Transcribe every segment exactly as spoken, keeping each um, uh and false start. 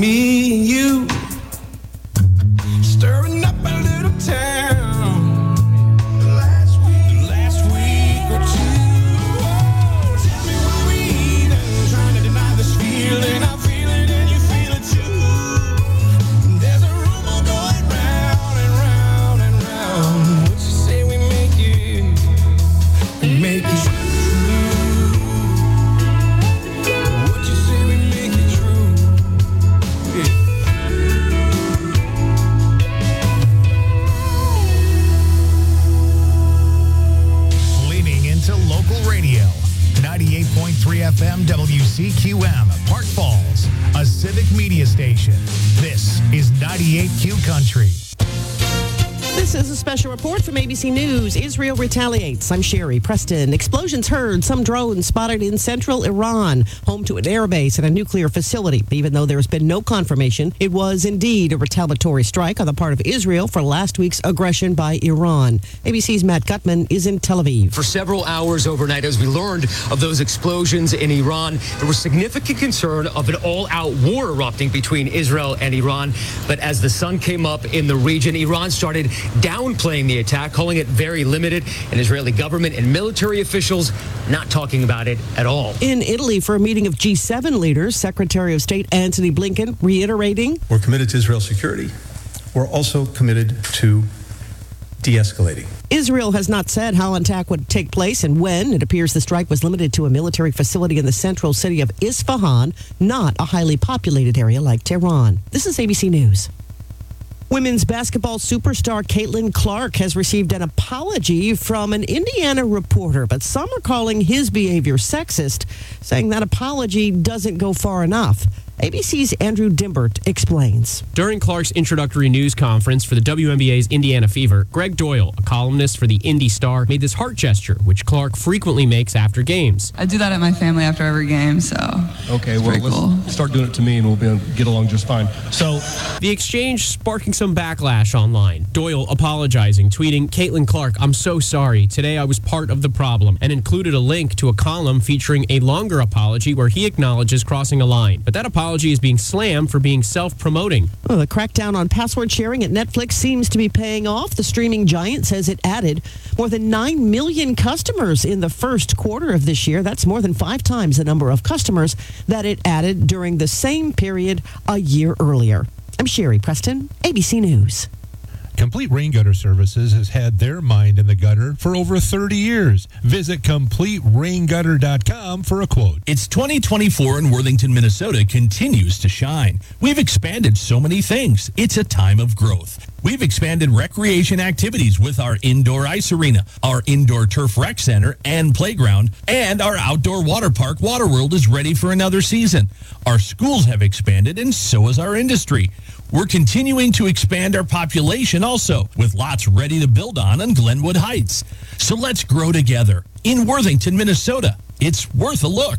me and you, stirring up a little town. Last week, last week or two. Oh, tell me why we even trying to deny this feeling. I feel it and you feel it too. There's a rumor going round and round and round. What you say we make it, we make it true. What you say we make it true. Yeah. Leaning into local radio. ninety-eight point three F M W C Q M, Park Falls, a civic media station. This is ninety-eight Q Country. This is a special report from A B C News. Israel retaliates. I'm Sherry Preston. Explosions heard. Some drones spotted in central Iran, home to an airbase and a nuclear facility. Even though there has been no confirmation, it was indeed a retaliatory strike on the part of Israel for last week's aggression by Iran. A B C's Matt Gutman is in Tel Aviv. For several hours overnight, as we learned of those explosions in Iran, there was significant concern of an all-out war erupting between Israel and Iran. But as the sun came up in the region, Iran started downplaying the attack, calling it very limited, and Israeli government and military officials not talking about it at all. In Italy, for a meeting of G seven leaders, Secretary of State Antony Blinken reiterating, we're committed to Israel's security. We're also committed to de-escalating. Israel has not said how an attack would take place and when. It appears the strike was limited to a military facility in the central city of Isfahan, not a highly populated area like Tehran. This is A B C News. Women's basketball superstar Caitlin Clark has received an apology from an Indiana reporter, but some are calling his behavior sexist, saying that apology doesn't go far enough. A B C's Andrew Dimbert explains. During Clark's introductory news conference for the W N B A's Indiana Fever, Greg Doyle, a columnist for the Indy Star, made this heart gesture, which Clark frequently makes after games. I do that at my family after every game, so okay, well, let's cool. start doing it to me and we'll be able to get along just fine. So, the exchange sparking some backlash online. Doyle apologizing, tweeting, Caitlin Clark, I'm so sorry. Today I was part of the problem, and included a link to a column featuring a longer apology where he acknowledges crossing a line. But that apology is being slammed for being self-promoting. Well, the crackdown on password sharing at Netflix seems to be paying off. The streaming giant says it added more than nine million customers in the first quarter of this year. That's more than five times the number of customers that it added during the same period a year earlier. I'm Sherry Preston, A B C News. Complete Rain Gutter Services has had their mind in the gutter for over thirty years. Visit complete rain gutter dot com for a quote. It's twenty twenty-four and Worthington, Minnesota continues to shine. We've expanded so many things. It's a time of growth. We've expanded recreation activities with our indoor ice arena, our indoor turf rec center and playground, and our outdoor water park, Waterworld, is ready for another season. Our schools have expanded, and so has our industry. We're continuing to expand our population also, with lots ready to build on in Glenwood Heights. So let's grow together in Worthington, Minnesota. It's worth a look.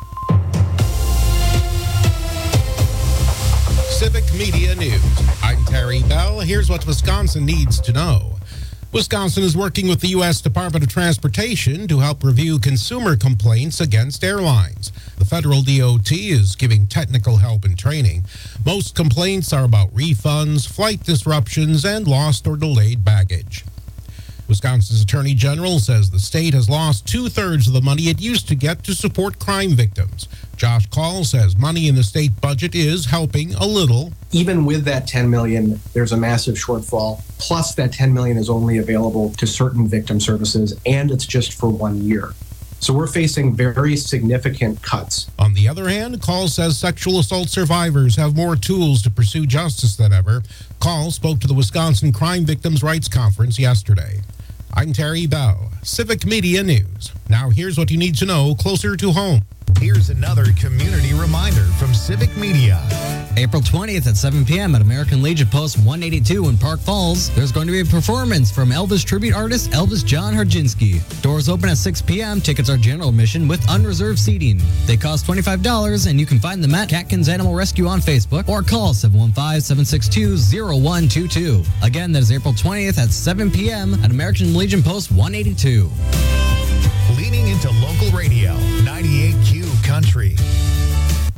Civic Media News. I'm Terry Bell. Here's what Wisconsin needs to know. Wisconsin is working with the U S Department of Transportation to help review consumer complaints against airlines. The federal D O T is giving technical help and training. Most complaints are about refunds, flight disruptions, and lost or delayed baggage. Wisconsin's Attorney General says the state has lost two-thirds of the money it used to get to support crime victims. Josh Call says money in the state budget is helping a little. Even with that ten million dollars, there's a massive shortfall. Plus, that ten million dollars is only available to certain victim services, and it's just for one year. So we're facing very significant cuts. On the other hand, Call says sexual assault survivors have more tools to pursue justice than ever. Call spoke to the Wisconsin Crime Victims' Rights Conference yesterday. I'm Terry Bell, Civic Media News. Now here's what you need to know closer to home. Here's another community reminder from Civic Media. April twentieth at seven p.m. at American Legion Post one eighty-two in Park Falls, there's going to be a performance from Elvis tribute artist Elvis John Harginski. Doors open at six p.m. Tickets are general admission with unreserved seating. They cost twenty-five dollars, and you can find them at Catkins Animal Rescue on Facebook or call seven one five, seven six two, zero one two two. Again, that is April twentieth at seven p.m. at American Legion Post one eighty-two. Leaning into local radio, ninety-eight Q Country. And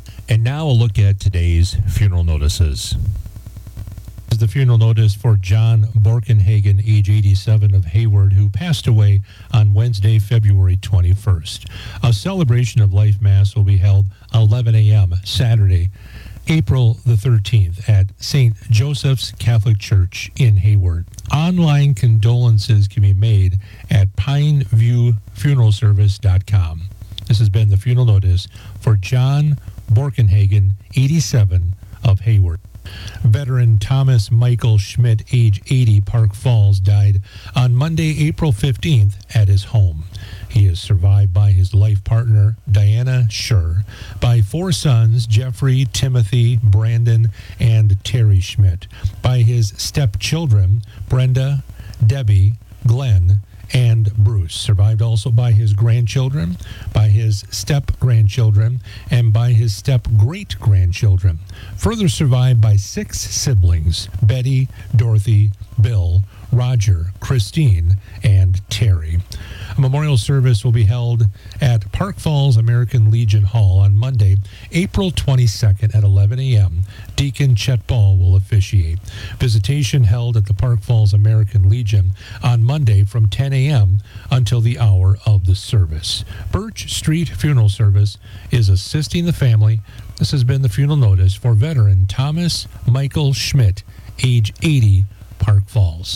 And now a look at today's funeral notices. This is the funeral notice for John Borkenhagen, age eighty-seven, of Hayward, who passed away on Wednesday, February twenty-first. A celebration of life mass will be held eleven a.m. Saturday, April the thirteenth at Saint Joseph's Catholic Church in Hayward. Online condolences can be made at pine view funeral service dot com. This has been the funeral notice for John Borkenhagen, eighty-seven, of Hayward. Veteran Thomas Michael Schmidt, age eighty, Park Falls, died on Monday, April fifteenth at his home. He is survived by his life partner, Diana Schur, by four sons, Jeffrey, Timothy, Brandon, and Terry Schmidt, by his stepchildren, Brenda, Debbie, Glenn, and Bruce. Survived also by his grandchildren, by his step-grandchildren, and by his step-great-grandchildren. Further survived by six siblings, Betty, Dorothy, Bill, Roger, Christine, and Terry. A memorial service will be held at Park Falls American Legion Hall on Monday, April twenty-second at eleven a.m. Deacon Chet Ball will officiate. Visitation held at the Park Falls American Legion on Monday from ten a.m. until the hour of the service. Birch Street Funeral Service is assisting the family. This has been the funeral notice for veteran Thomas Michael Schmidt, age eighty, Park Falls.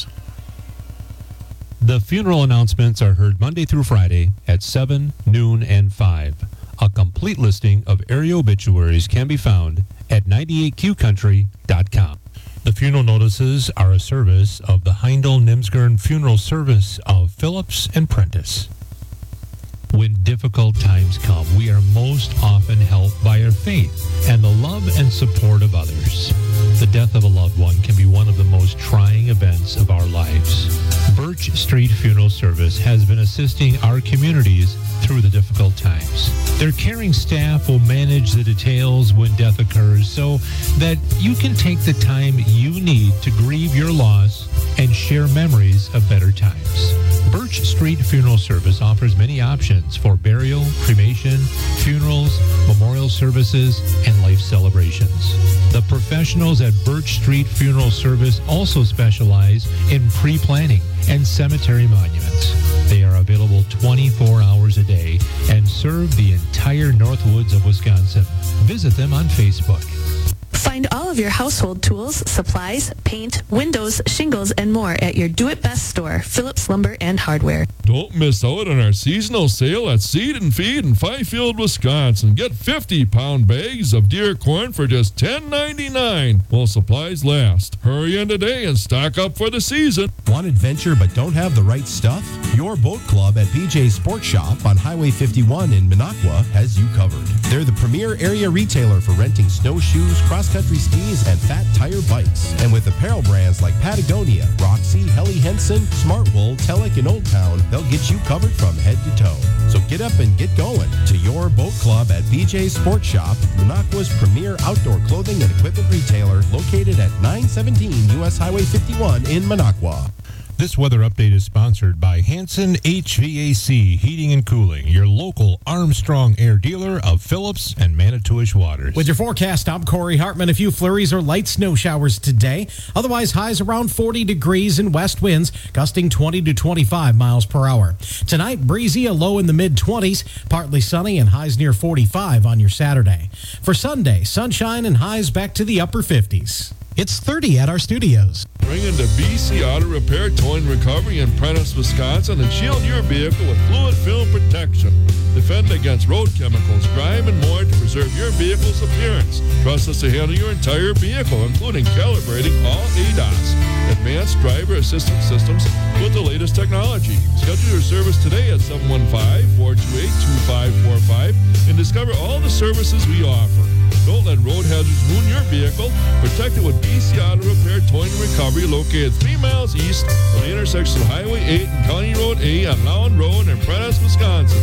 The funeral announcements are heard Monday through Friday at seven, noon, and five. A complete listing of area obituaries can be found at ninety-eight Q country dot com. The funeral notices are a service of the Heindel Nimsgern Funeral Service of Phillips and Prentice. When difficult times come, we are most often helped by our faith and the love and support of others. The death of a loved one can be one of the most trying events of our lives. Birch Street Funeral Service has been assisting our communities through the difficult times. Their caring staff will manage the details when death occurs so that you can take the time you need to grieve your loss and share memories of better times. Birch Street Funeral Service offers many options for burial, cremation, funerals, memorial services, and life celebrations. The professionals at Birch Street Funeral Service also specialize in pre-planning and cemetery monuments. They are available twenty-four hours a day and serve the entire Northwoods of Wisconsin. Visit them on Facebook. Find all of your household tools, supplies, paint, windows, shingles, and more at your do-it-best store, Phillips Lumber and Hardware. Don't miss out on our seasonal sale at Seed and Feed in Fifield, Wisconsin. Get fifty-pound bags of deer corn for just ten ninety-nine while supplies last. Hurry in today and stock up for the season. Want adventure but don't have the right stuff? Your boat club at B J Sports Shop on Highway fifty-one in Minocqua has you covered. They're the premier area retailer for renting snowshoes, cross-country skis, and fat tire bikes. And with apparel brands like Patagonia, Roxy, Helly Hansen, Smartwool, Telek, and Old Town, they'll get you covered from head to toe. So get up and get going to your boat club at B J Sports Shop, Minocqua's premier outdoor clothing and equipment retailer, located at nine seventeen U S Highway fifty-one in Minocqua. This weather update is sponsored by Hanson H V A C Heating and Cooling, your local Armstrong Air dealer of Phillips and Manitowish Waters. With your forecast, I'm Corey Hartman. A few flurries or light snow showers today. Otherwise, highs around forty degrees and west winds gusting twenty to twenty-five miles per hour. Tonight, breezy, a low in the mid-twenties, partly sunny and highs near forty-five on your Saturday. For Sunday, sunshine and highs back to the upper fifties. It's thirty at our studios. Bring in the B C Auto Repair Towing Recovery in Prentice, Wisconsin, and shield your vehicle with fluid film protection. Defend against road chemicals, grime, and more to preserve your vehicle's appearance. Trust us to handle your entire vehicle, including calibrating all A D A S, advanced driver assistance systems with the latest technology. Schedule your service today at seven one five, four two eight, two five four five and discover all the services we offer. Don't let road hazards ruin your vehicle. Protect it with B C Auto Repair Towing and Recovery, located three miles east from the intersection of Highway eight and County Road A on Lown Road in Prentice, Wisconsin.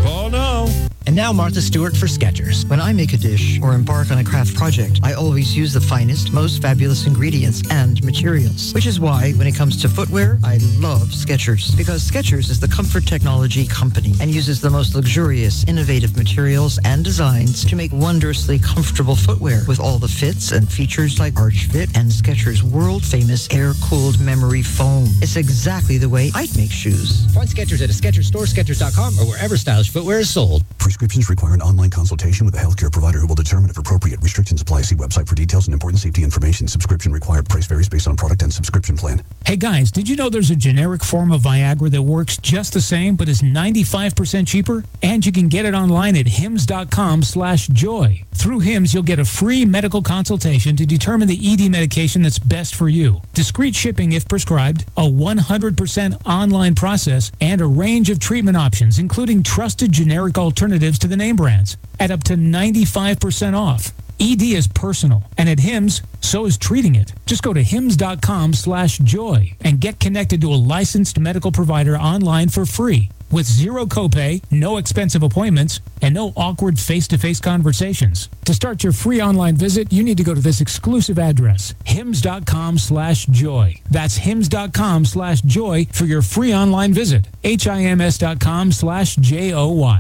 Call now. And now Martha Stewart for Skechers. When I make a dish or embark on a craft project, I always use the finest, most fabulous ingredients and materials. Which is why, when it comes to footwear, I love Skechers. Because Skechers is the comfort technology company and uses the most luxurious, innovative materials and designs to make wondrously comfortable footwear with all the fits and features like Arch Fit and Skechers' world-famous air-cooled memory foam. It's exactly the way I'd make shoes. Find Skechers at a Skechers store, Skechers dot com, or wherever stylish footwear is sold. Prescriptions require an online consultation with a healthcare provider who will determine if appropriate. Restrictions apply. See website for details and important safety information. Subscription required. Price varies based on product and subscription plan. Hey guys, did you know there's a generic form of Viagra that works just the same but is ninety-five percent cheaper? And you can get it online at hims dot com slash joy. Through Hims, you'll get a free medical consultation to determine the E D medication that's best for you. Discreet shipping if prescribed, a one hundred percent online process, and a range of treatment options, including trusted generic alternatives to the name brands, at up to ninety-five percent off. E D is personal, and at Hims, so is treating it. Just go to hims dot com slash joy and get connected to a licensed medical provider online for free, with zero copay, no expensive appointments, and no awkward face-to-face conversations. To start your free online visit, you need to go to this exclusive address, hims dot com slash joy. That's hims dot com slash joy for your free online visit. H I M S dot com slash J O Y.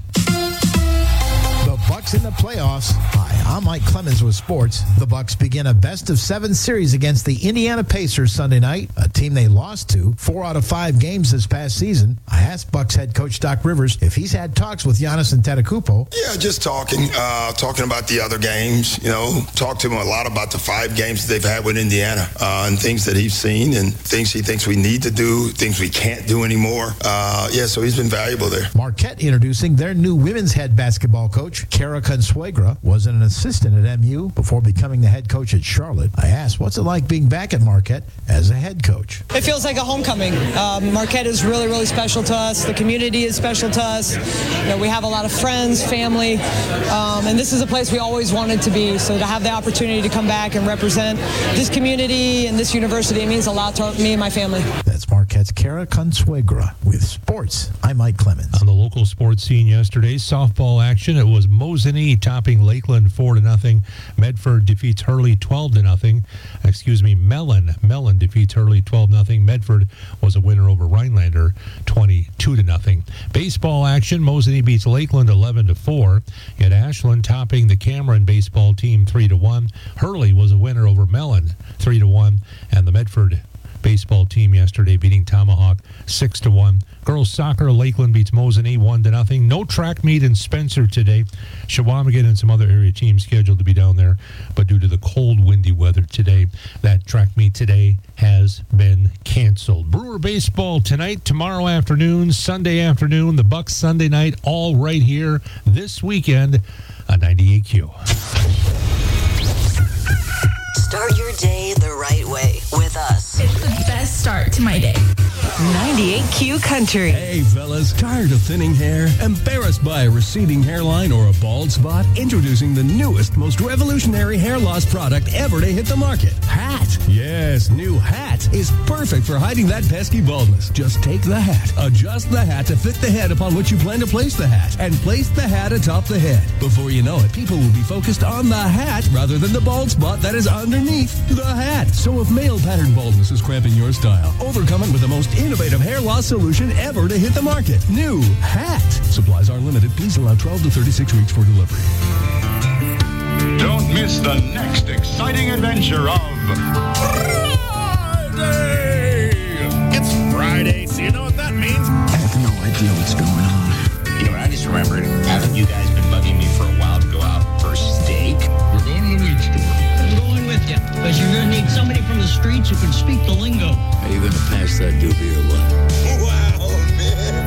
The Bucks in the playoffs. Hi, I'm Mike Clemens with sports. The Bucks begin a best-of-seven series against the Indiana Pacers Sunday night, a team they lost to four out of five games this past season. I asked Bucks head coach Doc Rivers if he's had talks with Giannis Antetokounmpo. Yeah, just talking, uh, talking about the other games. You know, talked to him a lot about the five games that they've had with Indiana uh, and things that he's seen and things he thinks we need to do, things we can't do anymore. Uh, yeah, so he's been valuable there. Marquette introducing their new women's head basketball coach, Kara Consuegra, was an assistant at M U before becoming the head coach at Charlotte. I asked, what's it like being back at Marquette as a head coach? It feels like a homecoming. Um, Marquette is really, really special to us. The community is special to us. You know, we have a lot of friends, family, um, and this is a place we always wanted to be. So to have the opportunity to come back and represent this community and this university, it means a lot to me and my family. That's Marquette's Kara Consuegra with sports. I'm Mike Clemens. On the local sports scene yesterday, softball action. It was Mosinee topping Lakeland four to nothing. Medford defeats Hurley twelve to nothing. Excuse me, Mellon. Mellon defeats Hurley twelve nothing. Medford was a winner over Rhinelander twenty-two to nothing. Baseball action. Mosinee beats Lakeland eleven to four. Yet Ashland topping the Cameron baseball team three to one. Hurley was a winner over Mellon three to one, and the Medford baseball team yesterday beating Tomahawk six to one. Girls soccer, Lakeland beats Mosinee one to nothing. No track meet in Spencer today. Shawamigan and some other area teams scheduled to be down there, but due to the cold, windy weather today, that track meet today has been canceled. Brewer baseball tonight, tomorrow afternoon, Sunday afternoon, the Bucks Sunday night, all right here this weekend on ninety-eight Q. Start your day the right way with us. It's the best start to my day. ninety-eight Q Country. Hey, fellas, tired of thinning hair? Embarrassed by a receding hairline or a bald spot? Introducing the newest, most revolutionary hair loss product ever to hit the market. Hat. Yes, new Hat is perfect for hiding that pesky baldness. Just take the hat, adjust the hat to fit the head upon which you plan to place the hat, and place the hat atop the head. Before you know it, people will be focused on the hat rather than the bald spot that is underneath the hat. So if male pattern baldness is cramping your style, overcome it with the most innovative hair loss solution ever to hit the market. New Hat. Supplies are limited. Please allow twelve to thirty-six weeks for delivery. Don't miss the next exciting adventure of Friday! It's Friday, so you know what that means? I have no idea what's going on. You know what I just remembered? Haven't you guys been bugging me for a while to go out for steak? We're going to the weed store. I'm going with you, because you're going to need somebody from the streets who can speak the lingo. Are you going to pass that doobie or what? Wow, man.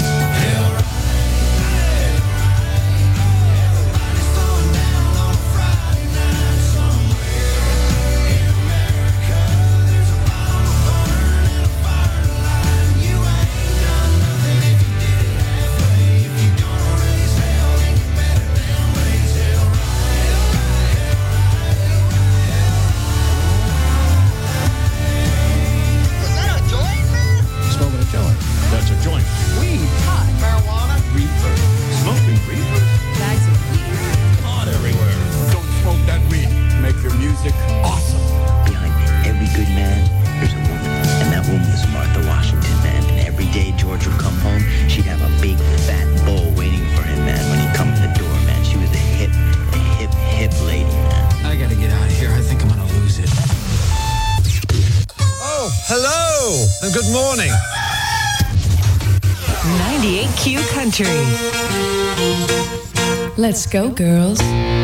good morning. ninety-eight Q Country. Let's go, girls.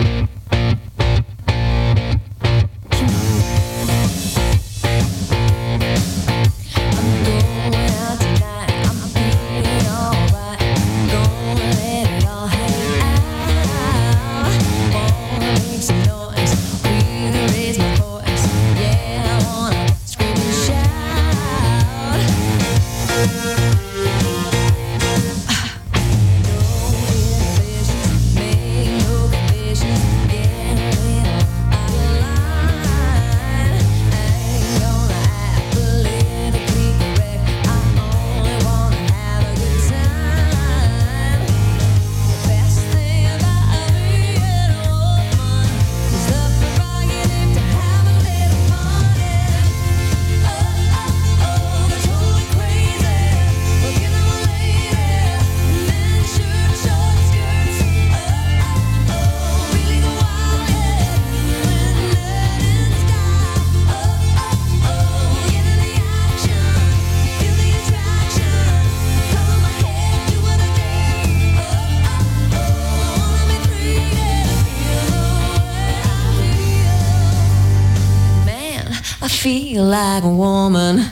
Feel like a woman.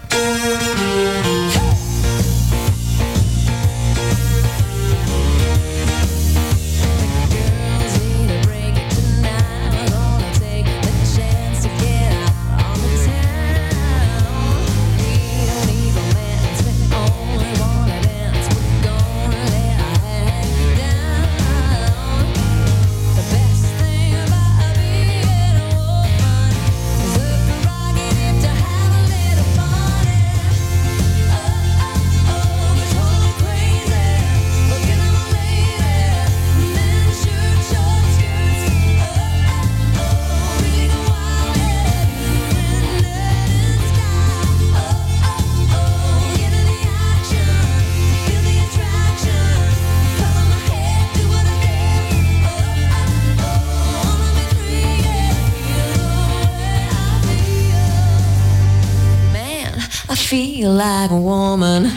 Feel like a woman.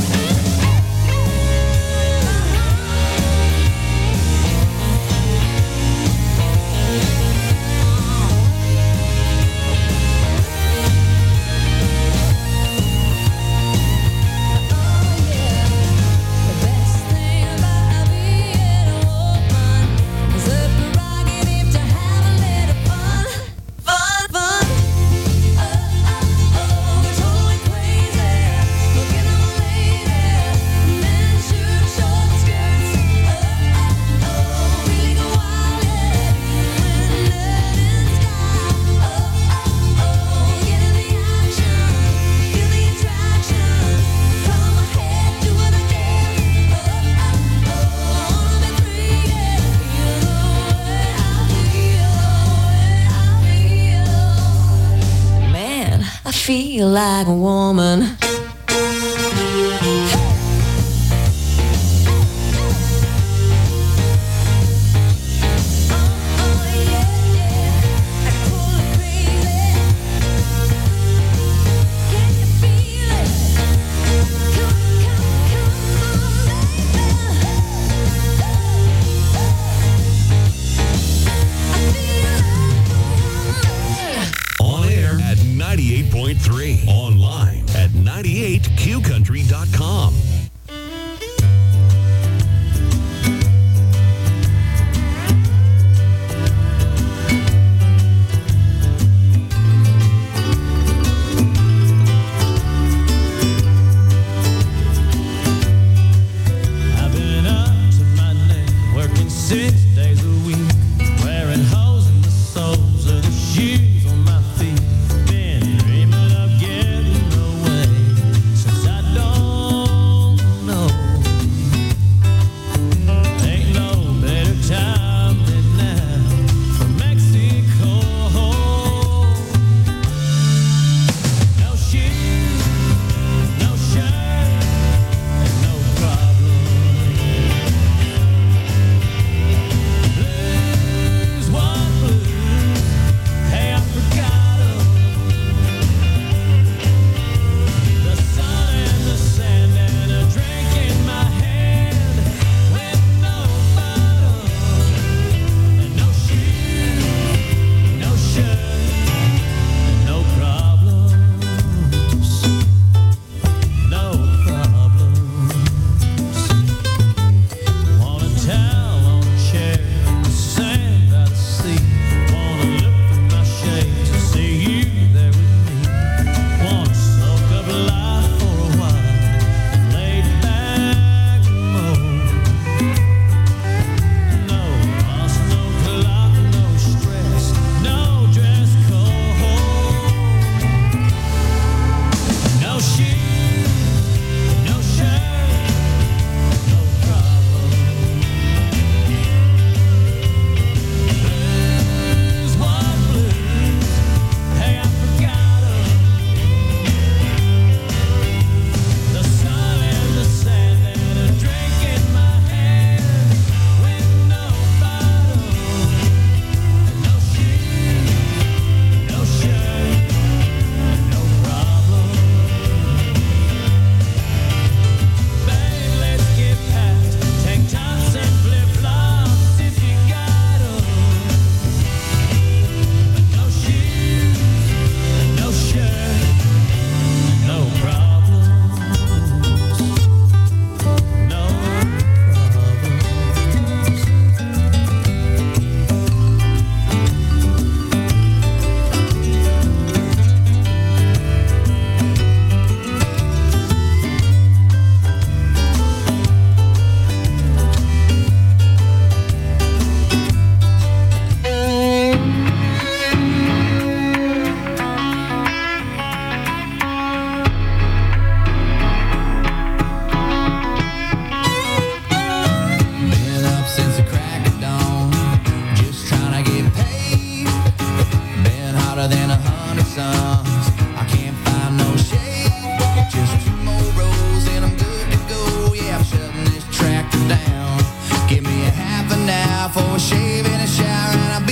Feel like a woman. ninety-eight point three. Online at ninety-eight q country dot com. I've been up to my neck, working six days a week, wearing holes in the soles of the shoes on my feet. Been dreaming of getting away since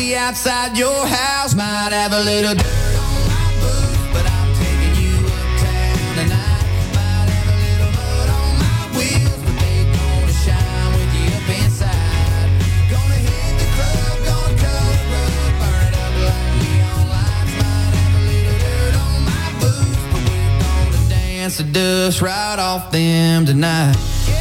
party outside your house. Might have a little dirt on my boots, but I'm taking you uptown tonight. Might have a little mud on my wheels, but they gonna shine with you up inside. Gonna hit the club, gonna cut it up, burn it up like neon lights. Might have a little dirt on my boots, but we're gonna dance the dust right off them tonight.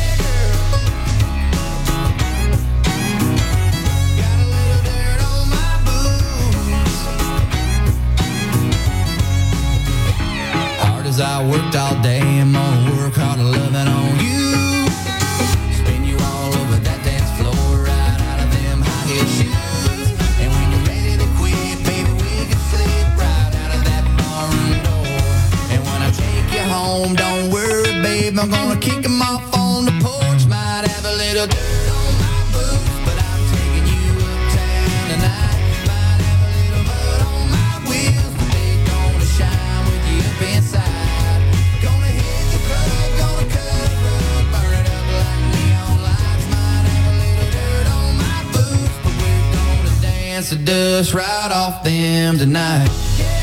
I worked all day, I'm gonna work hard loving on you. Spin you all over that dance floor, right out of them high heel shoes. And when you're ready to quit, baby, we can slip right out of that barroom door. And when I take you home, don't worry, babe, I'm gonna kick them off on the porch. Might have a little dirt on my boots, but I'm taking you uptown tonight. Might have a little mud on my wheels, but they gonna shine with you up inside. The dust right off them tonight.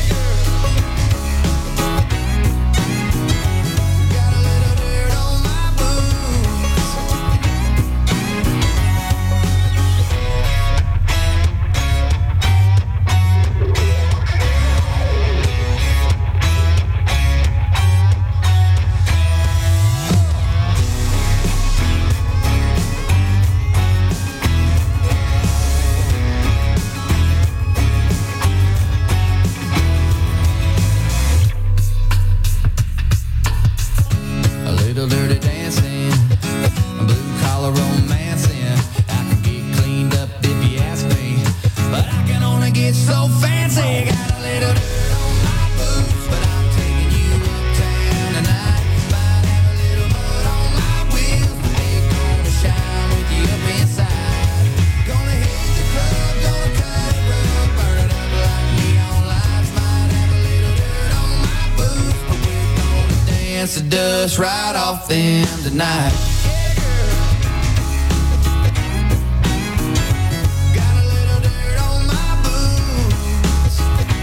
The dust right off them tonight. Got a little dirt on my boots.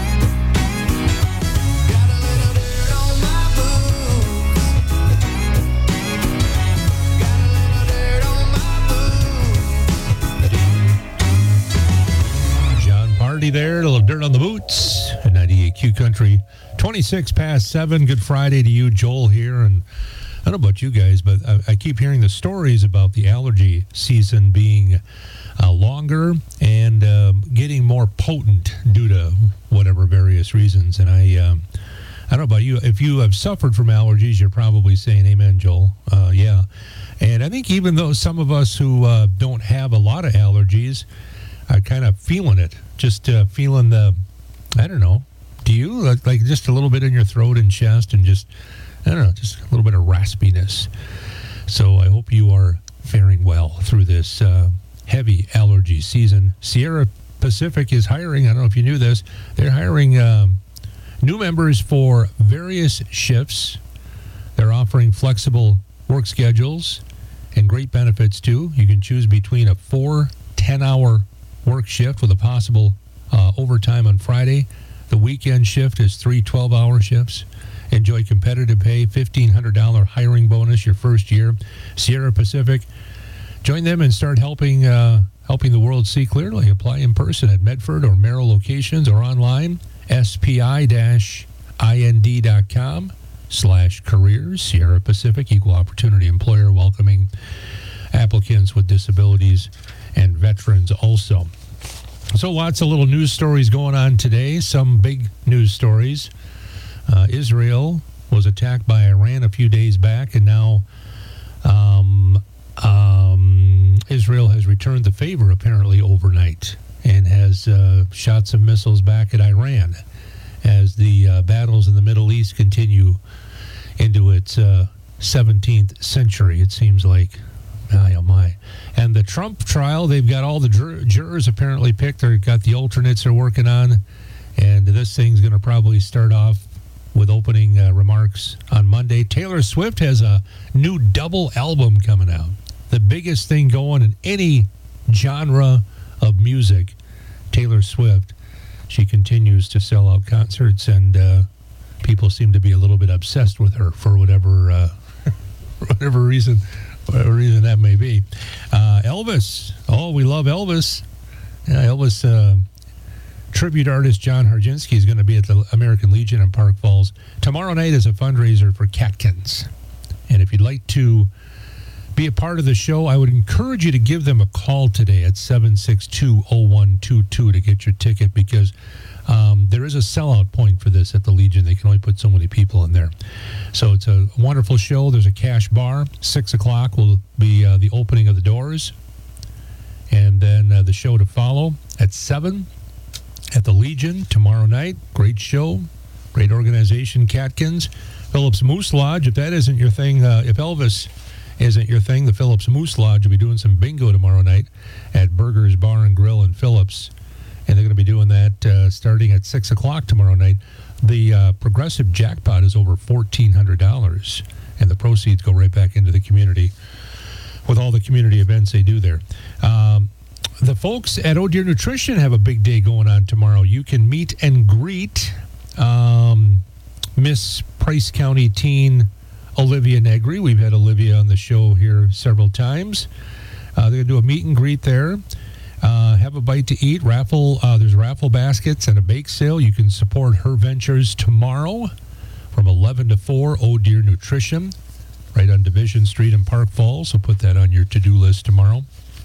Got a little dirt on my boots. Got a little dirt on my boots. John Party there, a little dirt on the boots at ninety-eight Q Country. twenty-six past seven. Good Friday to you, Joel here. And I don't know about you guys, but I, I keep hearing the stories about the allergy season being uh, longer and uh, getting more potent due to whatever various reasons. And I, um, I don't know about you. If you have suffered from allergies, you're probably saying amen, Joel. Uh, yeah. And I think even though some of us who uh, don't have a lot of allergies are kind of feeling it, just uh, feeling the, I don't know, do you? Like, like just a little bit in your throat and chest and just, I don't know, just a little bit of raspiness. So I hope you are faring well through this uh, heavy allergy season. Sierra Pacific is hiring, I don't know if you knew this, they're hiring um, new members for various shifts. They're offering flexible work schedules and great benefits too. You can choose between a four ten-hour work shift with a possible uh, overtime on Friday. The weekend shift is three twelve-hour shifts. Enjoy competitive pay, fifteen hundred dollars hiring bonus your first year. Sierra Pacific. Join them and start helping uh, helping the world see clearly. Apply in person at Medford or Merrill locations or online, S P I dash I N D dot com slash careers. Sierra Pacific, equal opportunity employer, welcoming applicants with disabilities and veterans also. So lots of little news stories going on today. Some big news stories. Uh, Israel was attacked by Iran a few days back, and now um, um, Israel has returned the favor apparently overnight and has uh, shot some missiles back at Iran as the uh, battles in the Middle East continue into its uh, seventeenth century, it seems like. My, oh my. And the Trump trial, they've got all the jur- jurors apparently picked. They've got the alternates they're working on. And this thing's going to probably start off with opening uh, remarks on Monday. Taylor Swift has a new double album coming out. The biggest thing going in any genre of music. Taylor Swift, she continues to sell out concerts, and uh, people seem to be a little bit obsessed with her for whatever uh, for whatever reason, whatever reason that may be. Uh, Elvis, oh, we love Elvis. Yeah, Elvis uh, tribute artist John Harginski is going to be at the American Legion in Park Falls tomorrow night as a fundraiser for Catkins. And if you'd like to be a part of the show, I would encourage you to give them a call today at seven six two, oh one two two to get your ticket, because um, there is a sellout point for this at the Legion. They can only put so many people in there. So it's a wonderful show. There's a cash bar. six o'clock will be uh, the opening of the doors. And then uh, the show to follow at seven at the Legion tomorrow night. Great show. Great organization, Catkins. Phillips Moose Lodge, if that isn't your thing, uh, if Elvis isn't your thing, the Phillips Moose Lodge will be doing some bingo tomorrow night at Burgers Bar and Grill in Phillips. And they're going to be doing that uh, starting at six o'clock tomorrow night. The uh, progressive jackpot is over fourteen hundred dollars, and the proceeds go right back into the community with all the community events they do there. Um, the folks at Oh Deer Nutrition have a big day going on tomorrow. You can meet and greet um, Miss Price County teen Olivia Negri. We've had Olivia on the show here several times. Uh, they're going to do a meet and greet there. Uh, have a bite to eat. Raffle. Uh, there's raffle baskets and a bake sale. You can support her ventures tomorrow from eleven to four. Oh Deer Nutrition, right on Division Street in Park Falls. So put that on your to-do list tomorrow.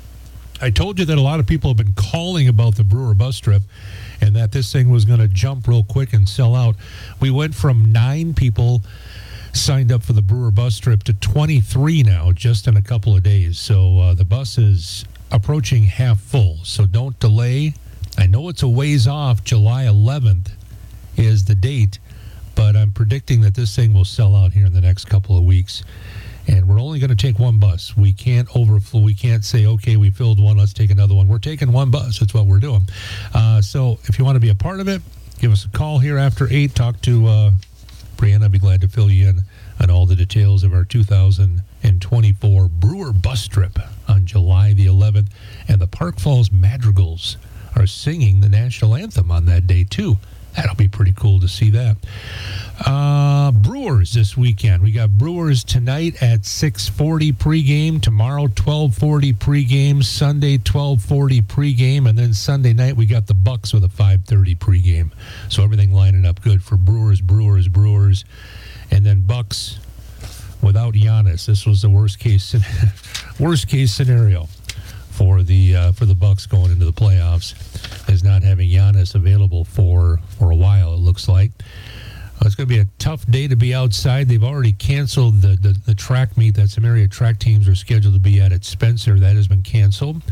I told you that a lot of people have been calling about the Brewer bus trip and that this thing was going to jump real quick and sell out. We went from nine people signed up for the Brewer bus trip to twenty-three now, just in a couple of days. So uh, the bus is approaching half full. So don't delay. I know it's a ways off. July eleventh is the date, but I'm predicting that this thing will sell out here in the next couple of weeks. And we're only going to take one bus. We can't overflow. We can't say, okay, we filled one, let's take another one. We're taking one bus. That's what we're doing. Uh, so if you want to be a part of it, give us a call here after eight. Talk to uh, Brianna. I'd be glad to fill you in on all the details of our two thousand twenty-four Brewer bus trip on July the eleventh. And the Park Falls Madrigals are singing the national anthem on that day, too. That'll be pretty cool to see that. Uh, Brewers this weekend. We got Brewers tonight at six forty pregame. Tomorrow, twelve forty pregame. Sunday, twelve forty pregame. And then Sunday night, we got the Bucks with a five thirty pregame. So everything lining up good for Brewers, Brewers, Brewers. And then Bucks without Giannis. This was the worst case, worst case scenario for the uh, for the Bucks going into the playoffs, is not having Giannis available for, for a while, it looks like. Uh, it's going to be a tough day to be outside. They've already canceled the, the, the track meet that some area track teams are scheduled to be at at Spencer. That has been canceled.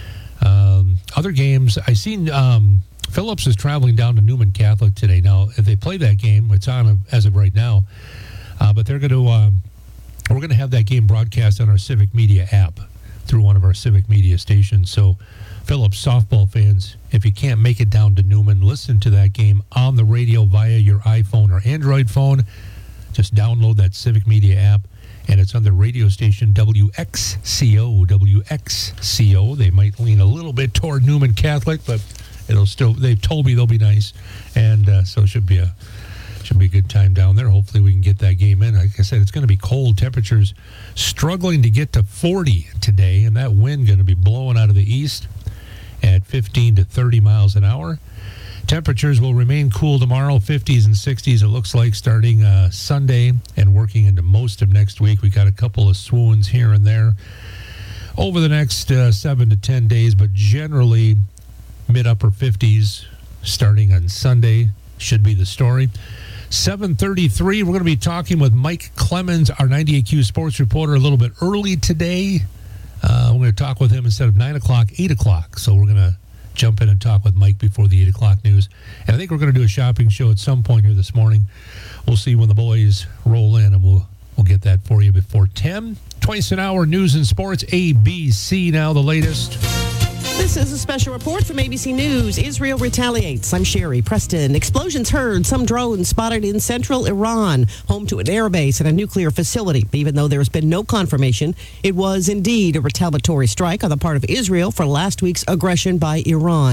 Um, other games, I seen um, Phillips is traveling down to Newman Catholic today. Now, if they play that game, it's on as of right now, uh, but they're going to, um, we're going to have that game broadcast on our Civic Media app through one of our Civic Media stations. So Phillips softball fans, if you can't make it down to Newman, listen to that game on the radio via your iPhone or Android phone. Just download that Civic Media app, and it's on the radio station W X C O. W X C O. They might lean a little bit toward Newman Catholic, but it'll still, they've told me they'll be nice, and uh, so it should be a should be a good time down there. Hopefully we can get that game in. Like I said, it's going to be cold. Temperatures struggling to get to forty today, and that wind going to be blowing out of the east at fifteen to thirty miles an hour. Temperatures will remain cool tomorrow, fifties and sixties, it looks like, starting uh, Sunday and working into most of next week. We got a couple of swoons here and there over the next uh, seven to ten days, but generally mid-upper fifties starting on Sunday should be the story. seven thirty-three, we're going to be talking with Mike Clemens, our ninety-eight Q sports reporter, a little bit early today. Uh, we're going to talk with him instead of nine o'clock, eight o'clock. So we're going to jump in and talk with Mike before the eight o'clock news. And I think we're going to do a shopping show at some point here this morning. We'll see when the boys roll in, and we'll we'll get that for you before ten. Twice an hour news and sports, A B C now, the latest. This is a special report from A B C News. Israel retaliates. I'm Sherry Preston. Explosions heard. Some drones spotted in central Iran, home to an airbase and a nuclear facility. Even though there has been no confirmation, it was indeed a retaliatory strike on the part of Israel for last week's aggression by Iran.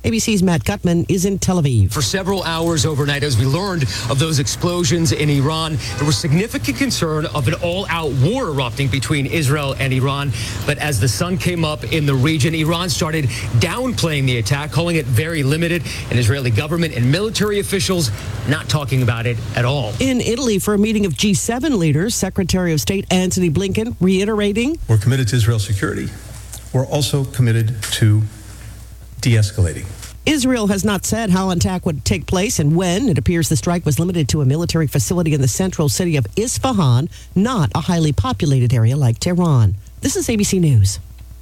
A B C's Matt Gutman is in Tel Aviv. For several hours overnight, as we learned of those explosions in Iran, there was significant concern of an all-out war erupting between Israel and Iran. But as the sun came up in the region, Iran started downplaying the attack, calling it very limited, and Israeli government and military officials not talking about it at all. In Italy, for a meeting of G seven leaders, Secretary of State Antony Blinken reiterating, we're committed to Israel's security. We're also committed to de-escalating. Israel has not said how an attack would take place and when. It appears the strike was limited to a military facility in the central city of Isfahan, not a highly populated area like Tehran. This is A B C News.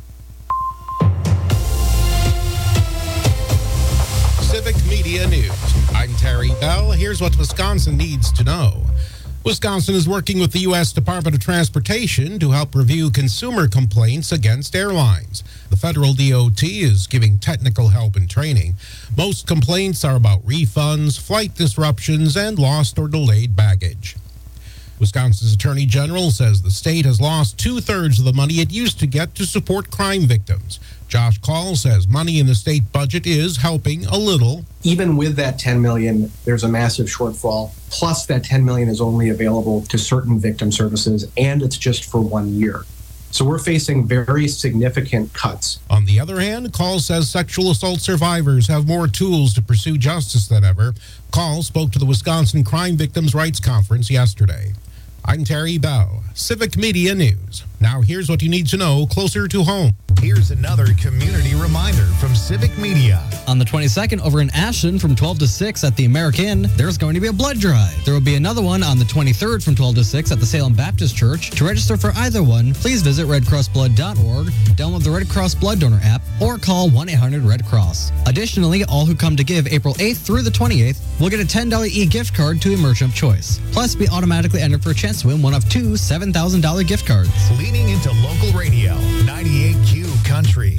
Civic Media News. I'm Terry Bell. Here's what Wisconsin needs to know. Wisconsin is working with the U S Department of Transportation to help review consumer complaints against airlines. The federal D O T is giving technical help and training. Most complaints are about refunds, flight disruptions, and lost or delayed baggage. Wisconsin's Attorney General says the state has lost two-thirds of the money it used to get to support crime victims. Josh Call says money in the state budget is helping a little. Even with that ten million dollars, there's a massive shortfall. Plus, that ten million dollars is only available to certain victim services, and it's just for one year. So we're facing very significant cuts. On the other hand, Call says sexual assault survivors have more tools to pursue justice than ever. Call spoke to the Wisconsin Crime Victims' Rights Conference yesterday. I'm Terry Bell, Civic Media News. Now here's what you need to know closer to home. Here's another community reminder from Civic Media. On the twenty-second over in Ashland from twelve to six at the American, there's going to be a blood drive. There will be another one on the twenty-third from twelve to six at the Salem Baptist Church. To register for either one, please visit red cross blood dot org, download the Red Cross Blood Donor app, or call one eight hundred red cross. Additionally, all who come to give April eighth through the twenty-eighth will get a ten dollars e-gift card to a merchant of choice. Plus, be automatically entered for a chance to win one of two seven thousand dollars gift cards. Leaning into local radio, ninety-eight Q Country.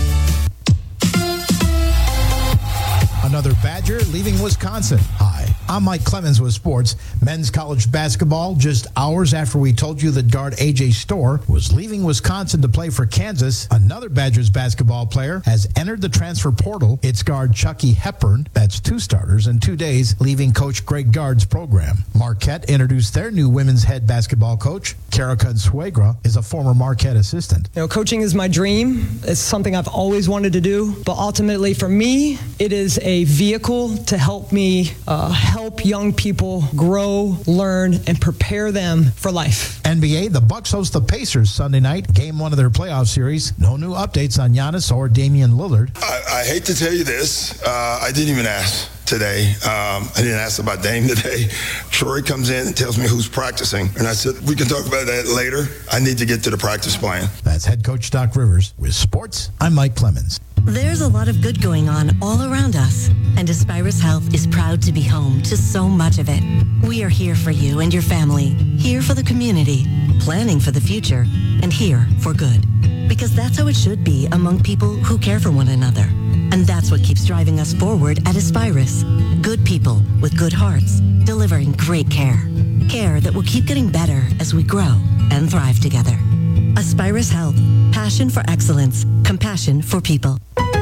Another Badger leaving Wisconsin. Hi, I'm Mike Clemens with sports. Men's college basketball, just hours after we told you that guard A J Storr was leaving Wisconsin to play for Kansas, another Badgers basketball player has entered the transfer portal. It's guard Chucky Hepburn. That's two starters in two days, leaving Coach Greg Gard's program. Marquette introduced their new women's head basketball coach. Kara Consuegra is a former Marquette assistant. You know, coaching is my dream. It's something I've always wanted to do. But ultimately, for me, it is a vehicle to help me uh, help young people grow, learn, and prepare them for life. N B A, the Bucks host the Pacers Sunday night, game one of their playoff series. No new updates on Giannis or Damian Lillard. I, I hate to tell you this. Uh, I didn't even ask today. Um, I didn't ask about Dame today. Troy comes in and tells me who's practicing. And I said, we can talk about that later. I need to get to the practice plan. That's head coach Doc Rivers. With sports, I'm Mike Clemens. There's a lot of good going on all around us, and Aspirus Health is proud to be home to so much of it. We are here for you and your family, here for the community, planning for the future, and here for good. Because that's how it should be among people who care for one another. And that's what keeps driving us forward at Aspirus. Good people with good hearts, delivering great care. Care that will keep getting better as we grow and thrive together. Aspirus Health. Passion for excellence. Compassion for people.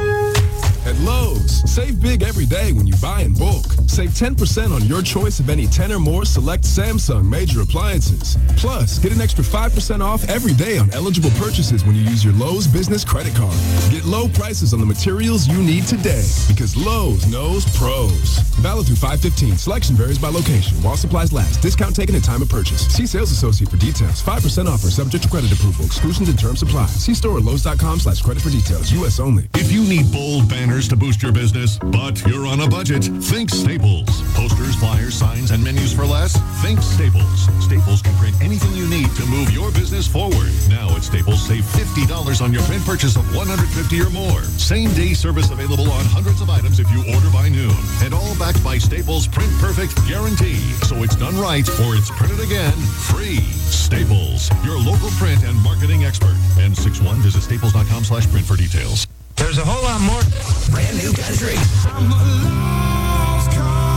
At Lowe's, save big every day when you buy in bulk. Save ten percent on your choice of any ten or more select Samsung major appliances. Plus, get an extra five percent off every day on eligible purchases when you use your Lowe's business credit card. Get low prices on the materials you need today because Lowe's knows pros. Valid through five fifteen. Selection varies by location. While supplies last. Discount taken at time of purchase. See sales associate for details. five percent offer subject to credit approval. Exclusions and terms apply. See store at Lowe's.com slash credit for details. U S only. If you need bold banners to boost your business, but you're on a budget, think Staples. Posters, flyers, signs, and menus for less? Think Staples. Staples can print anything you need to move your business forward. Now at Staples, save fifty dollars on your print purchase of one hundred fifty dollars or more. Same-day service available on hundreds of items if you order by noon. And all backed by Staples' Print Perfect guarantee. So it's done right or it's printed again free. Staples, your local print and marketing expert. N sixty-one, visit staples.com slash print for details. There's a whole lot more brand new country. I'm a lost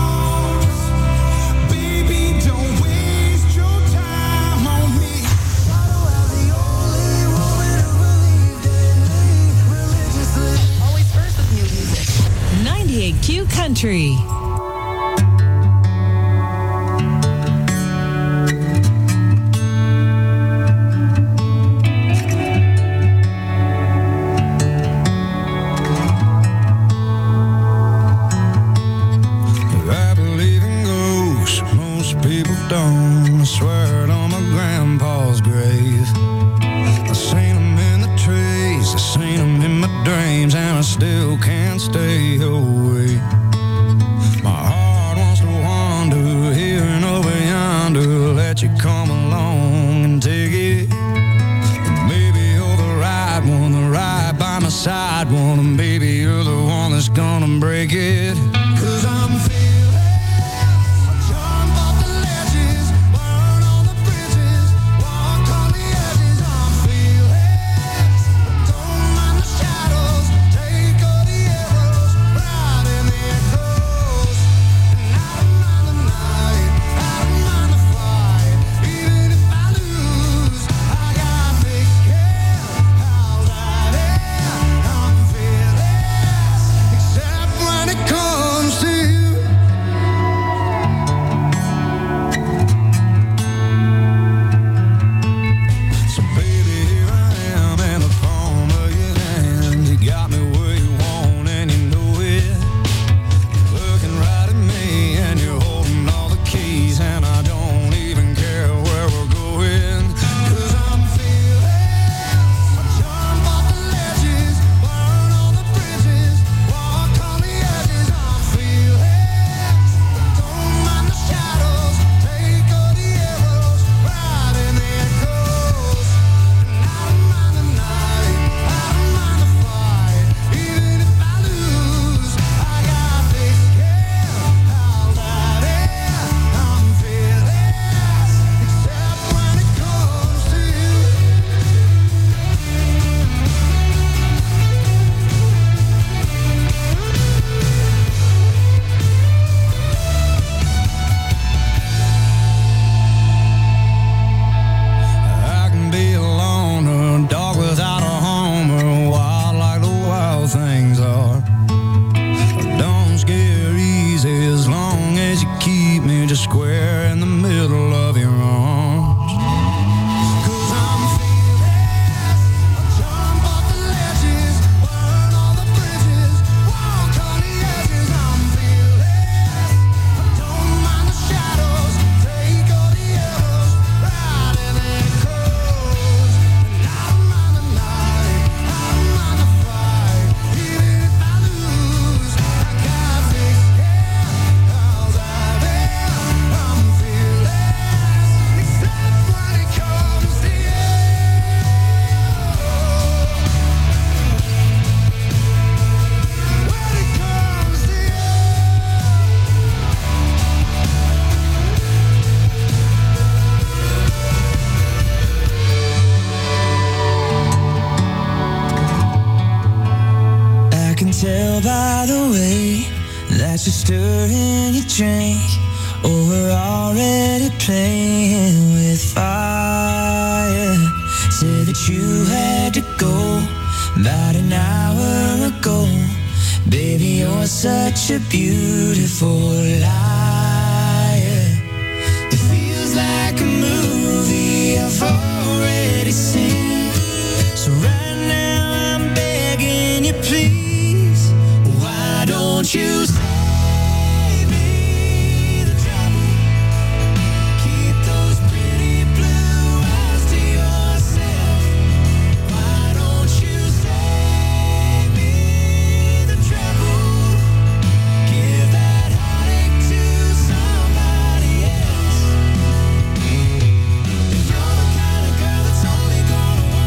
cause. Baby, don't waste your time on me. Always first with new music. Q Country. I believe in ghosts, most people don't. I swear it on my grandpa's grave. I seen them in the trees, I seen them in my dreams, and I still can't stay away. My heart wants to wander here and over yonder, let you come along and take it. Maybe you're the right one, the right by my side one, and maybe you're the one that's gonna break it. 'Cause I'm tell by the way that you're stirring your drink, or we're already playing with fire. Said that you had to go about an hour ago. Baby, you're such a beautiful liar. It feels like a movie I've already seen. So right now I'm begging you, please, why don't you save me the trouble? Keep those pretty blue eyes to yourself. Why don't you save me the trouble? Give that heartache to somebody else. You're the kind of girl that's only gonna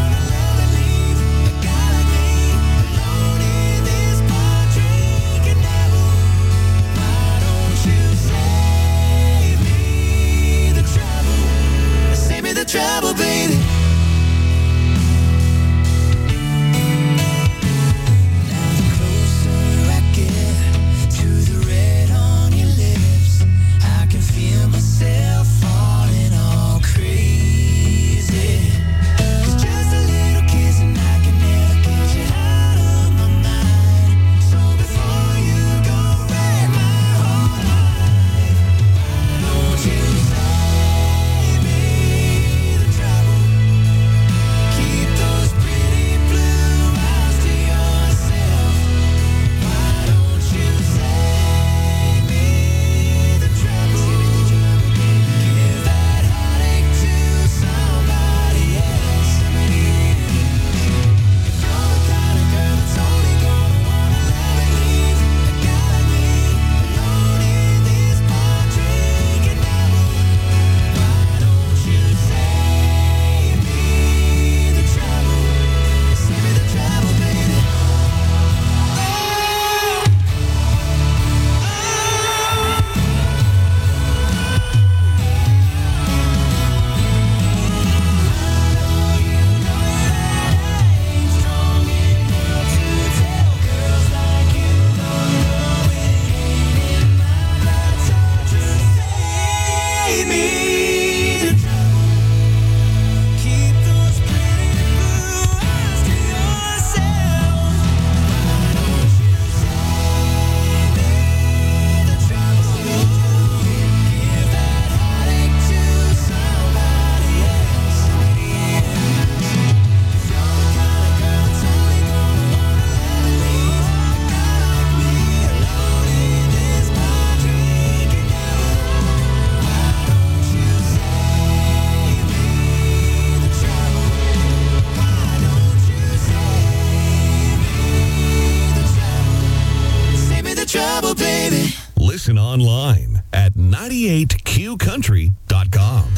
Listen online at ninety-eight Q country dot com.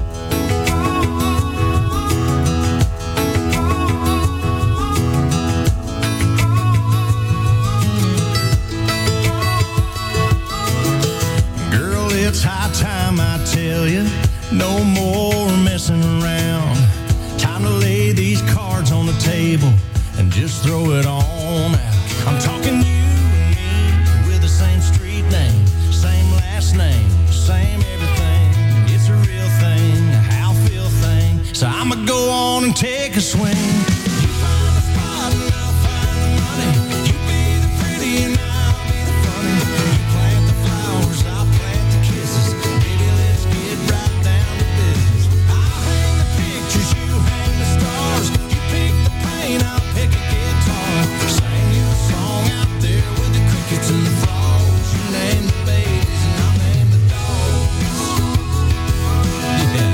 Girl, it's high time I tell you, no more messing around. Time to lay these cards on the table and just throw it on out. I'm talking you and me with the same street name, same last name, same everything. It's a real thing, a how I feel thing. So I'ma go on and take a swing. You find the spot and I'll find the money. You be the pretty and I'll be the funny. You plant the flowers, I'll plant the kisses. Baby, let's get right down to business. I'll hang the pictures, you hang the stars. You pick the paint, I'll pick a guitar. Sing you a song out there with the crickets and the frogs. You name the babies and I'll name the dogs. Yeah.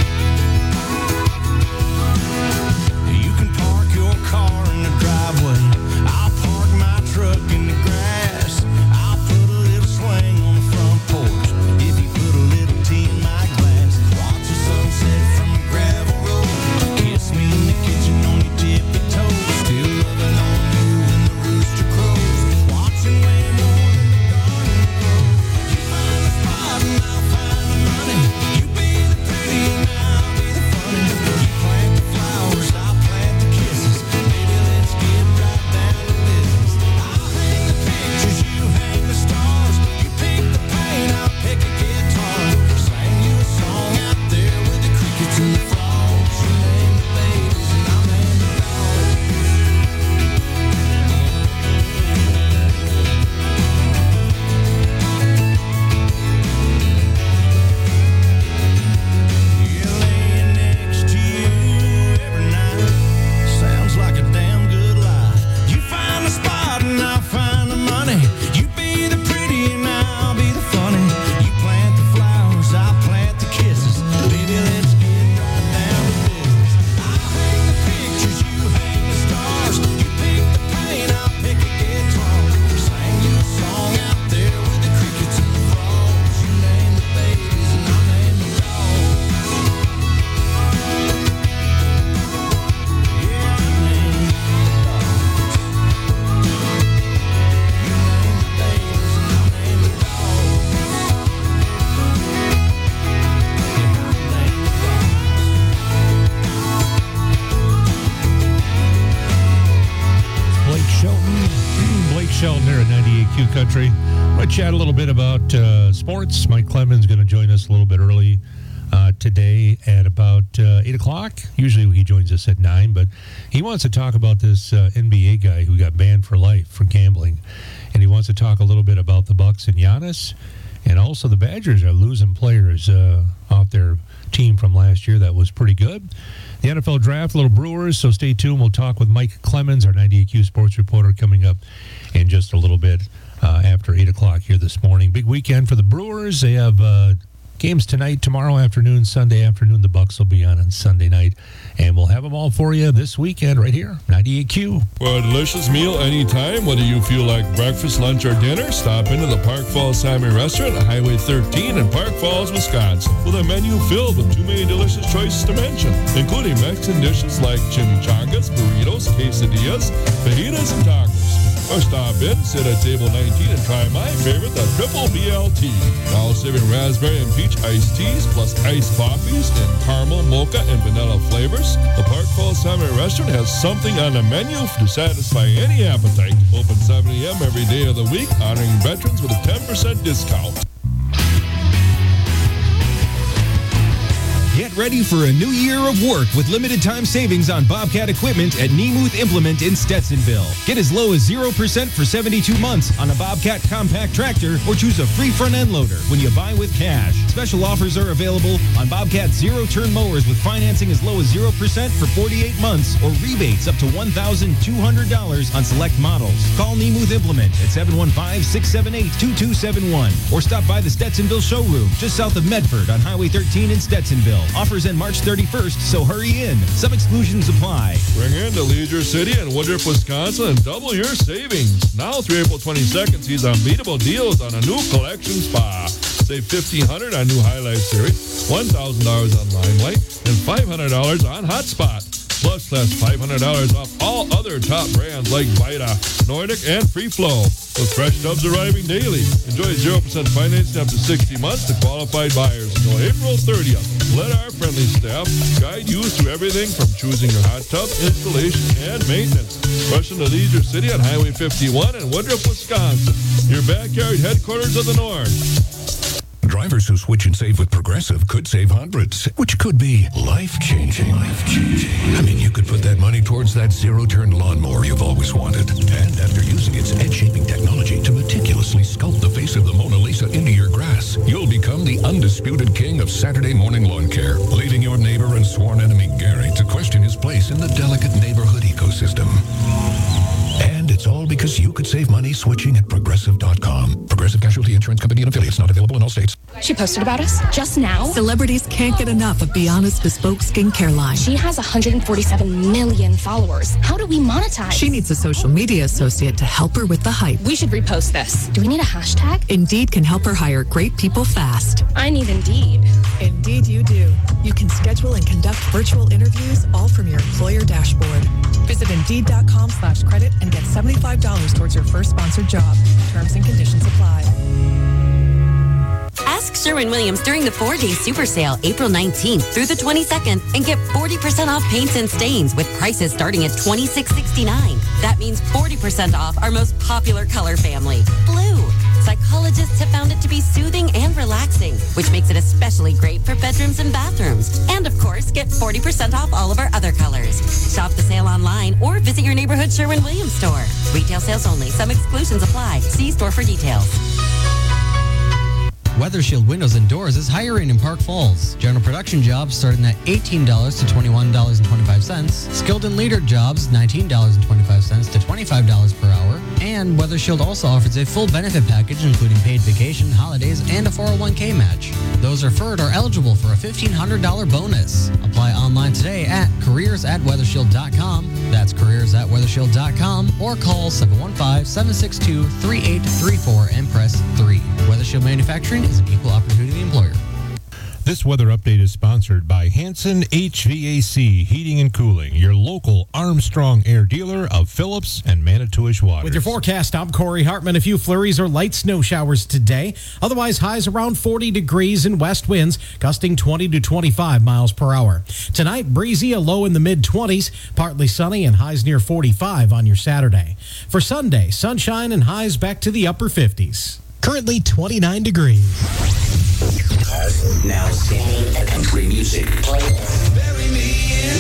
You can park your car in the driveway. I'll park my truck in the grass. I'll put a little swing on the front porch. If you put a little tea in my glass, watch the sunset from the gravel road. Kiss me in the kitchen on your tippy toes. Still loving on you when the rooster crows. Watching way more than the garden grows. You find the spot and I'll find the money. You be the pretty and I'll be the funny. You plant the flowers, I'll plant the kisses. Baby, let's get right down to business. I'll hang the pictures, you hang the stars. You pick the paint, I'll pick a guitar. Sing you a song out there with the crickets and the frogs. You name the babies and I'll name the dogs. Yeah, laying next to you every night sounds like a damn good lie. You find the spot and I'll find the money. You be the pretty and I'll be the funny. You plant the flowers, I'll plant the kisses. Baby, let's get right down to business. I'll hang the pictures, you hang the stars. You pick the paint, I'll pick a guitar. Sing you a song out there with the crickets and the frogs. You name the babies and I'll name the dogs. Yeah, I name the dogs. You name the babies and I'll name the dogs. Yeah, I'll name the Blake Shelton. Blake Shelton here at ninety-eight Q Country. I'm going to chat a little bit about uh, sports. Mike Clemens going to join us a little bit early uh, today at about uh, eight o'clock. Usually he joins us at nine, but he wants to talk about this uh, N B A guy who got banned for life for gambling. And he wants to talk a little bit about the Bucks and Giannis. And also the Badgers are losing players uh, off their team from last year that was pretty good. The N F L Draft, little Brewers, so stay tuned. We'll talk with Mike Clemens, our ninety-eight Q sports reporter, coming up in just a little bit uh, after eight o'clock here this morning. Big weekend for the Brewers. They have uh, games tonight, tomorrow afternoon, Sunday afternoon. The Bucks will be on on Sunday night. And we'll have them all for you this weekend right here, ninety-eight Q. For a delicious meal anytime, whether you feel like breakfast, lunch, or dinner, stop into the Park Falls Sami Restaurant on Highway thirteen in Park Falls, Wisconsin, with a menu filled with too many delicious choices to mention, including Mexican dishes like chimichangas, burritos, quesadillas, fajitas, and tacos. Or stop in, sit at table nineteen, and try my favorite, the Triple B L T. Now serving raspberry and peach iced teas, plus iced coffees in caramel, mocha, and vanilla flavors. The Park Falls Sami Restaurant has something on the menu to satisfy any appetite. Open seven a.m. every day of the week, honoring veterans with a ten percent discount. Get ready for a new year of work with limited time savings on Bobcat equipment at Nemuth Implement in Stetsonville. Get as low as zero percent for seventy-two months on a Bobcat compact tractor or choose a free front end loader when you buy with cash. Special offers are available on Bobcat zero-turn mowers with financing as low as zero percent for forty-eight months or rebates up to one thousand two hundred dollars on select models. Call Nemuth Implement at seven one five, six seven eight, two two seven one or stop by the Stetsonville showroom just south of Medford on Highway thirteen in Stetsonville. Offers end March thirty-first, so hurry in. Some exclusions apply. Bring in to Leisure City and Woodruff, Wisconsin and double your savings. Now through April twenty-second, sees unbeatable deals on a new collection spa. Save fifteen hundred dollars on new Highlight Series, one thousand dollars on Limelight, and five hundred dollars on Hotspot. Plus, that's five hundred dollars off all other top brands like Vita, Nordic, and Free Flow. With fresh tubs arriving daily. Enjoy zero percent financing up to sixty months to qualified buyers until April thirtieth. Let our friendly staff guide you through everything from choosing your hot tub, installation, and maintenance. Rush into Leisure City on Highway fifty-one in Woodruff, Wisconsin. Your backyard headquarters of the North. Drivers who switch and save with Progressive could save hundreds, which could be life-changing. Life-changing. I mean, you could put that money towards that zero-turn lawnmower you've always wanted. And after using its edge-shaping technology to meticulously sculpt the face of the Mona Lisa into your grass, you'll become the undisputed king of Saturday morning lawn care, leaving your neighbor and sworn enemy Gary to question his place in the delicate neighborhood ecosystem. And it's all because you could save money switching at Progressive dot com. Progressive Casualty Insurance Company and affiliates, not available in all states. She posted about us just now. Celebrities can't get enough of Beyonce's bespoke skincare line. She has one hundred forty-seven million followers. How do we monetize? She needs a social media associate to help her with the hype. We should repost this. Do we need a hashtag? Indeed can help her hire great people fast. I need Indeed. Indeed you do. You can schedule and conduct virtual interviews all from your employer dashboard. Visit Indeed.com slash credit and get seventy-five dollars towards your first sponsored job. Terms and conditions apply. Ask Sherwin-Williams during the four-day super sale, April nineteenth through the twenty-second, and get forty percent off paints and stains with prices starting at twenty-six sixty-nine. That means forty percent off our most popular color family, blue. Psychologists have found it to be soothing and relaxing, which makes it especially great for bedrooms and bathrooms. And of course, get forty percent off all of our other colors. Shop the sale online or visit your neighborhood Sherwin-Williams store. Retail sales only. Some exclusions apply. See store for details. WeatherShield Windows and Doors is hiring in Park Falls. General production jobs starting at eighteen dollars to twenty-one dollars and twenty-five cents. Skilled and leader jobs nineteen dollars and twenty-five cents to twenty-five dollars per hour. And WeatherShield also offers a full benefit package including paid vacation, holidays, and a four oh one k match. Those referred are eligible for a fifteen hundred dollars bonus. Apply online today at careers at weathershield dot com. That's careers at weathershield dot com or call seven one five, seven six two, three eight three four and press three. WeatherShield Manufacturing is an equal opportunity employer. This weather update is sponsored by Hanson H V A C Heating and Cooling, your local Armstrong Air dealer of Phillips and Manitowish Waters. With your forecast, I'm Corey Hartman. A few flurries or light snow showers today. Otherwise, highs around forty degrees and west winds gusting twenty to twenty-five miles per hour. Tonight, breezy, a low in the mid-twenties, partly sunny and highs near forty-five on your Saturday. For Sunday, sunshine and highs back to the upper fifties. Currently twenty-nine degrees. Now singing the country music playlist. Bury me in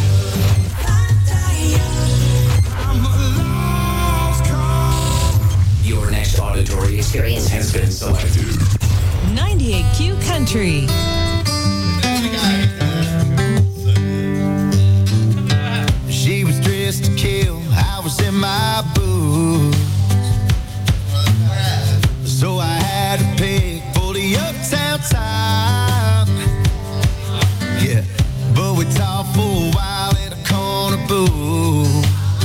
I'm a lost cause. Your next auditory experience has been selected. ninety-eight Q Country. She was dressed to kill. I was in my boots. So I had to pick for the uptown time. Yeah, but we talked for a while at a corner booth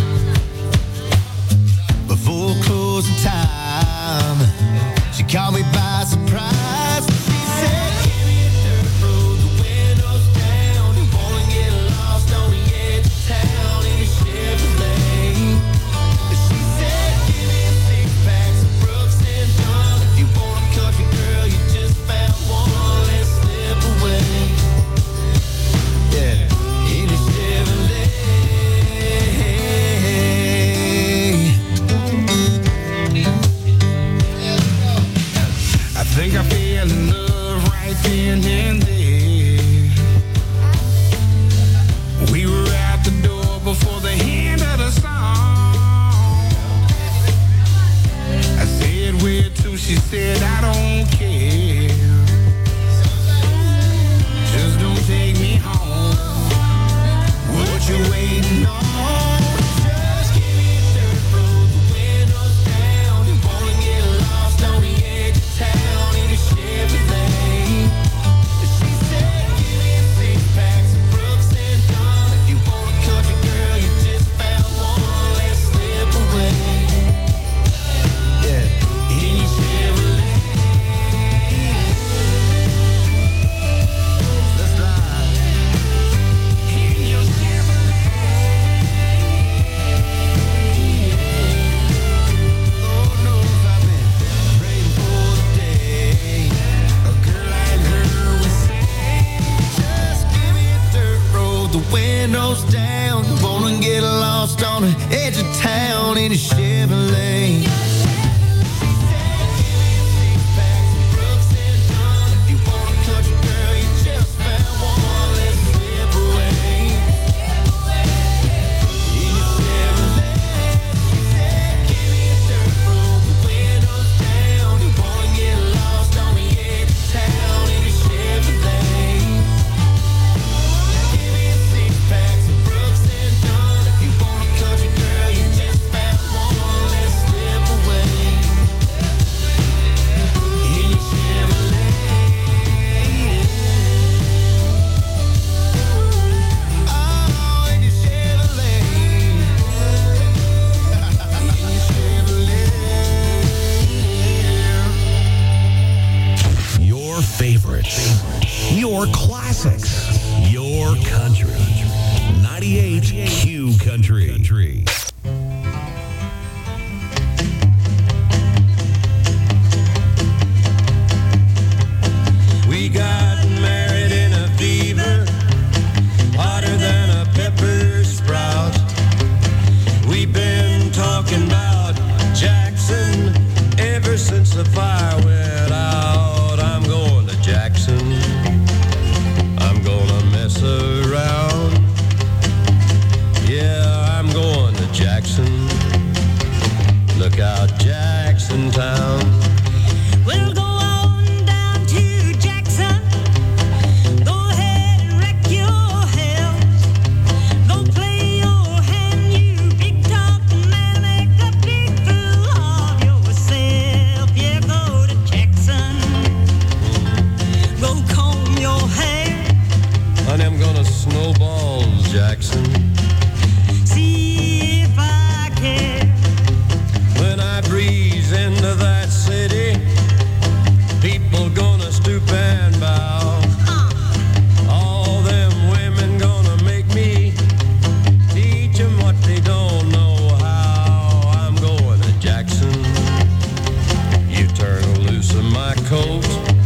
before closing time. She caught me by surprise. She said, give me a dirt road, the windows down. You wanna get lost on the edge of town in a Chevrolet. She said, give me a six pack of Brooks and Dunn. If you want a country girl, you just found one. Let's slip away. Yeah, in a Chevrolet. I think I fell in love right then and there. We were at the door before the end of the song. I said where to, she said I don't care. Just don't take me home. What you waiting on? Just give me a dirt road, the windows down. You wanna get lost on the edge of town in a Chevrolet. She said, give me a windows down. You wanna get lost on the edge of town in a Chevrolet. Your classics. Your country. ninety-eight Q Country. We got married in a fever, hotter than a pepper sprout. We've been talking about Jackson ever since the fire went out. I'm going to Jackson. I'm gonna mess around. Yeah, I'm going to Jackson. Look out, Jackson Town. We'll go on down to Jackson. Go ahead and wreck your house. Go play your hand, you big talking man. Make a big fool of yourself. Yeah, go to Jackson. Go comb your hair. Honey, I'm gonna snowball Jackson. See if I care. When I breeze into that city, people gonna stoop and bow. All them women gonna make me teach them what they don't know how. I'm going to Jackson. You turn loose of my coat,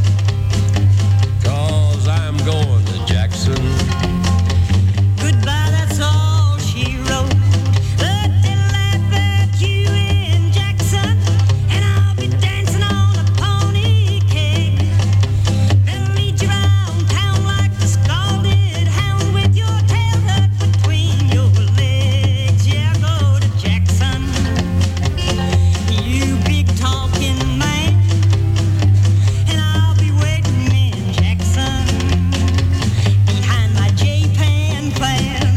'cause I'm going to Jackson. Goodbye, that's all she wrote. But they'll laugh at you in Jackson, and I'll be dancing on a pony cake. They'll lead you around town like the scalded hound with your tail tucked between your legs. Yeah, go to Jackson, you big talking man, and I'll be waiting in Jackson behind my J-Pan plan.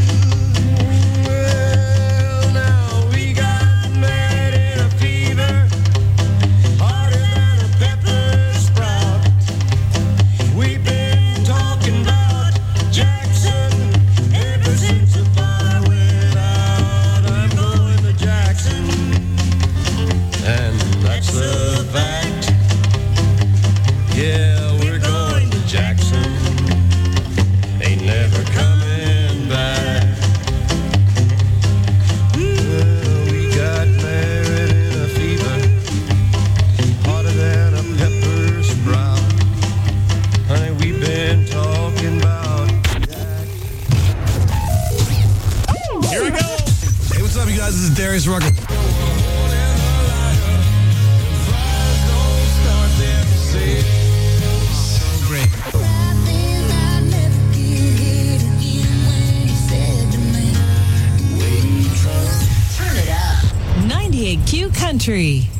Well, now we got married in a fever, hotter than a pepper sprout. We've been talking about Jackson ever since the fire went out. I'm going to Jackson, and that's a fact. Yeah, we're going to Jackson. Ain't never coming back. Well, we got married in a fever, hotter than a pepper sprout. Honey, we've been talking about. Here we go. Hey, what's up, you guys? This is Darius Rucker. So great. Turn it up. ninety-eight Q Country.